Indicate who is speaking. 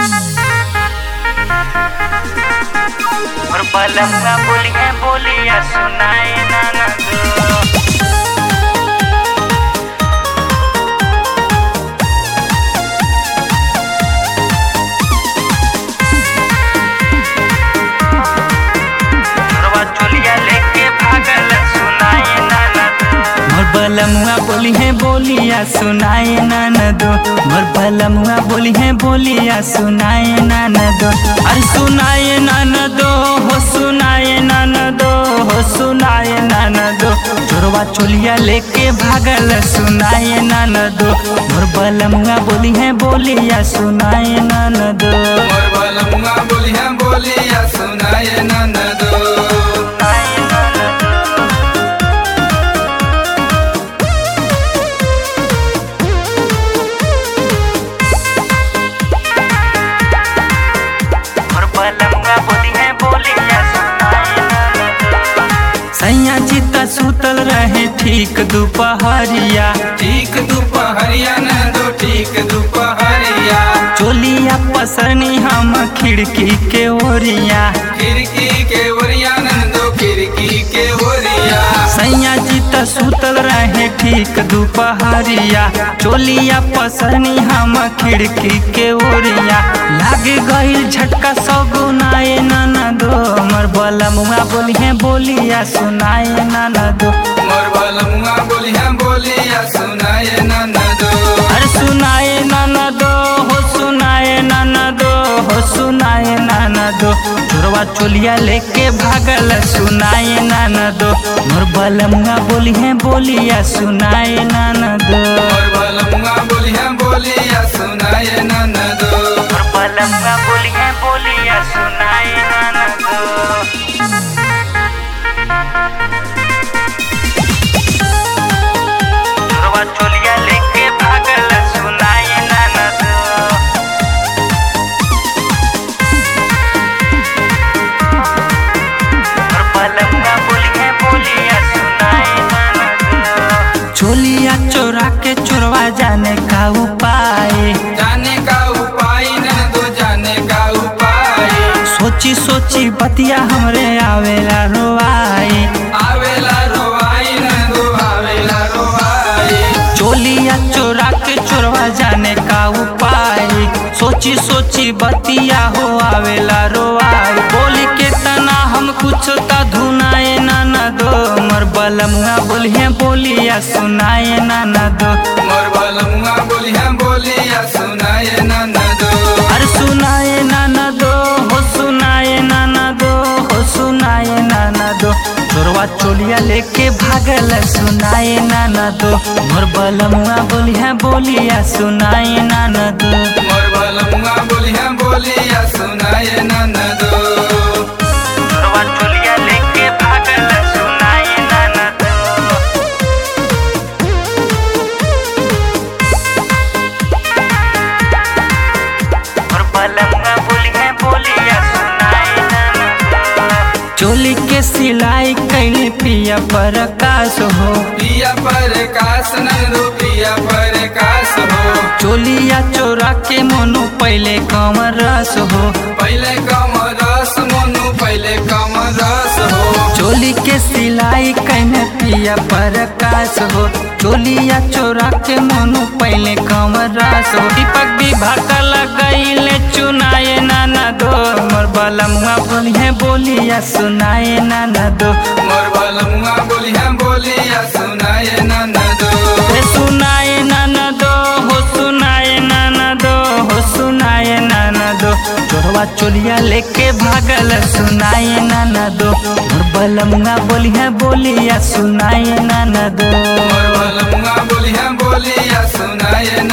Speaker 1: और बलम्मा बोलिए बोलिया सुनाए नाना दो।
Speaker 2: बलमुआ बोली है बोलिया सुनाए ननदो, मोर बलमुआ बोली है बोलिया सुनाए ननदो। अरे सुनाए ननदो हो सुनाए ननदो हो सुनाए ननदो, चोरवा चोलिया लेके भागल सुनाए ननदो। मोर बलमुआ बोली है बोलिया सुनाए ननदो,
Speaker 3: मोर बलमुआ बोली है बोलिया सुनाए ननदो।
Speaker 2: सैया चिता सुतल रहे ठीक दोपहरिया,
Speaker 3: ठीक दोपहरिया ननदो ठीक दोपहरिया।
Speaker 2: चोलिया पसरनी हम खिड़की के ओरिया,
Speaker 3: खिड़की के ओरिया ननदो खिड़की के ओरिया।
Speaker 2: सैया चिता सुतल रहे ठीक दोपहरिया, चोलिया पसरनी हम खिड़की के ओरिया। लाग गईल झटका सगुनाए ननदो, मोर बलमुआ बोली है बोलिया सुनाए ननदो।
Speaker 3: मोर बलमुआ बोली है बोलिया सुनाए ननदो।
Speaker 2: अरे सुनाए ननदो हो सुनाए ननदो हो सुनाए ननदो, चोरवा चोलिया लेके भागल सुनाए ननदो। मोर बलमुआ बोली है बोलिया सुनाए ननदो,
Speaker 3: मोर बलमुआ बोली है बोलिया सुनाए ननदो।
Speaker 1: और बलम्मा बोली है बोलिया सुनाए नाना दो। चोरवा चोलिया लेके भागल सुनाए नाना दो। और बलम्मा बोली है बोलिया सुनाए नाना दो।
Speaker 2: चोलिया चोरा के चोरवा जाने का उपाय,
Speaker 3: जाने का उपाय ननदो जाने का उपाय।
Speaker 2: सोची सोची बतिया हमरे आवेला रोआई।
Speaker 3: आवेला रोवाई ननदो आवेला रोवाई।
Speaker 2: चोलिया चोरा के चोरवा जाने का उपाय, सोची सोची बतिया हो आवेला रोआई। बोली के तना हम कुछ ता धुनाए ननदो, मोर बलमुआ बोली है बोलिया सुनाए ननदो।
Speaker 3: मोर बलमुआ बोली है बोलिया सुनाए ननदो।
Speaker 2: अरे सुनाए ननदो हो सुनाए ननदो हो सुनाए ननदो, चोरवा चोलिया लेके भागल सुनाए ननदो। मोर बलमुआ बोली है बोलिया सुनाए ननदो,
Speaker 3: मोर बलमुआ बोली है बोलिया सुनाए ननदो।
Speaker 1: चोरवा चोलिया लेके भागल सुनाए नाना दो। और बलम्मा बोली है बोलिया सुनाए नाना दो।
Speaker 2: चोली के सिलाई कैले पिया प्रकाश हो,
Speaker 3: पिया प्रकाश ननदो पिया प्रकाश हो।
Speaker 2: चोलिया चोरा के मोनू पहले कमर रस हो,
Speaker 3: पहले कमर रस मोनू पहले कमर रस हो।
Speaker 2: चोली के सिलाई कैले पिया प्रकाश हो, चोलिया चोरा के मोनू पहले कमर रस हो। दीपक विभा का लगैले चुनाए नाना दो, मोर बलमुआ बोली है बोलिया सुनाए नाना दो।
Speaker 3: मोर बलमुआ बोली है बोलिया सुनाए ननदो।
Speaker 2: सुनाए नाना दो हो सुनाए नाना दो हो सुनाए नाना दो, चोरवा चोलिया लेके भागल सुनाए नाना दो। मोर बलमुआ बोली है बोलिया सुनाए नाना दो।
Speaker 3: मोर बलमुआ बोली है बोलिया सुनाए